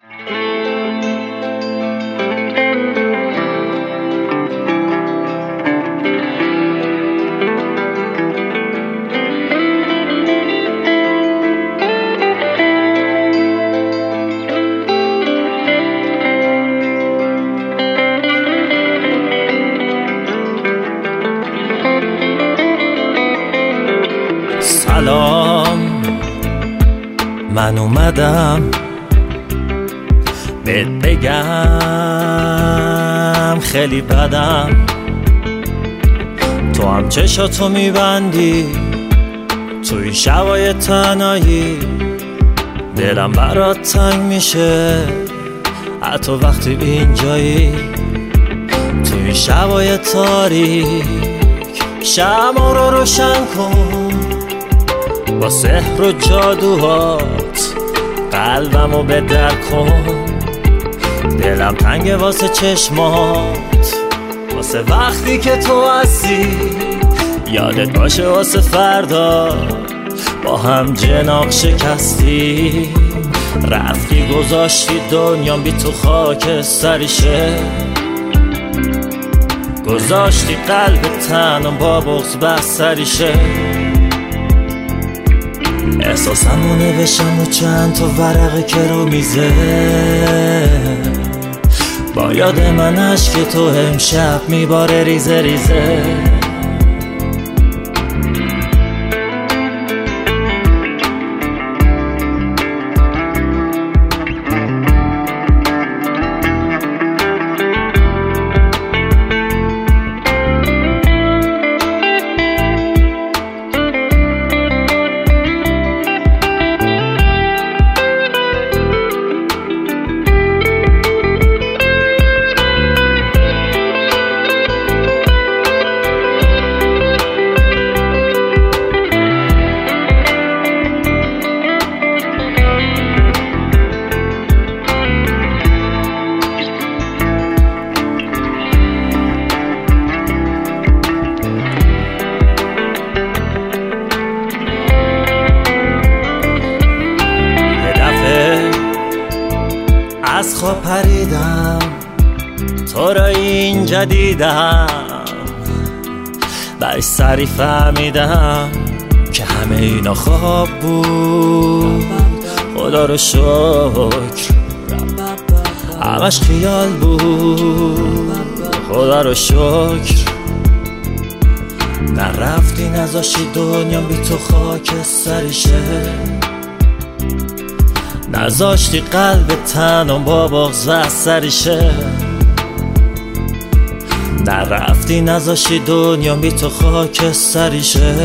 سلام، من اومدم بهت بگم خیلی بدم. تو هم چشاتو میبندی توی شبای تنهایی، دلم برات تنگ میشه حتی وقتی اینجایی. توی شبای تاریک شمع رو روشن کن با سحر و جادوهات، قلبمو به در کن. دلم تنگه واسه چشمات، واسه وقتی که تو هستی. یادت باشه واسه فردا با هم جناق شکستی. رفتی گذاشتی دنیام بی تو خاکستریشه، گذاشتی قلب تنم با بغض بستریشه. احساسمو نوشتم و چند تا ورقه که رو میزه، با یاد من عشق تو امشب میباره ریزه ریزه. از خواب پریدم تو را اینجا دیدم، برای سری فهمیدم که همه اینا خواب بود. خدا رو شکر همش خیال بود. خدا رو شکر نرفتی نذاشتی دنیا بی تو خاکستریشه، نذاشتی قلب تنم با بغض بستریشه. نرفتی نذاشتی دنیا بی تو خاکستریشه،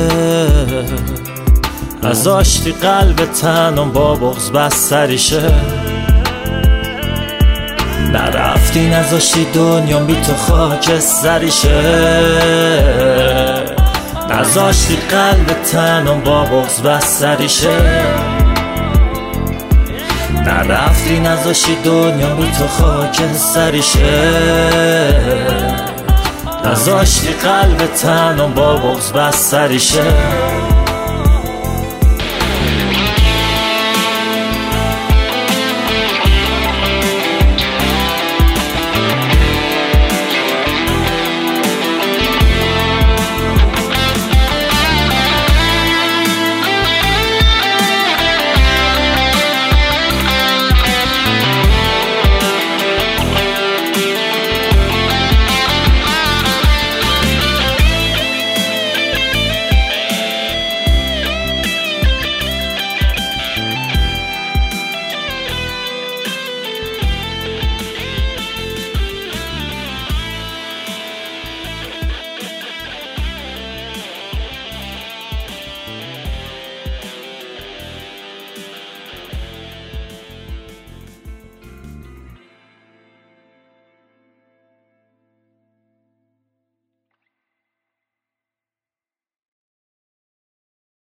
نذاشتی قلب تنم با بغض بستریشه. نرفتی نذاشتی دنیا بی تو خاکستریشه، نذاشتی قلب تنم با بغض بستریشه. نرفتی نذاشتی دنیا بی تو خاکستریشه، نذاشتی قلب تنم با بغض بستریشه.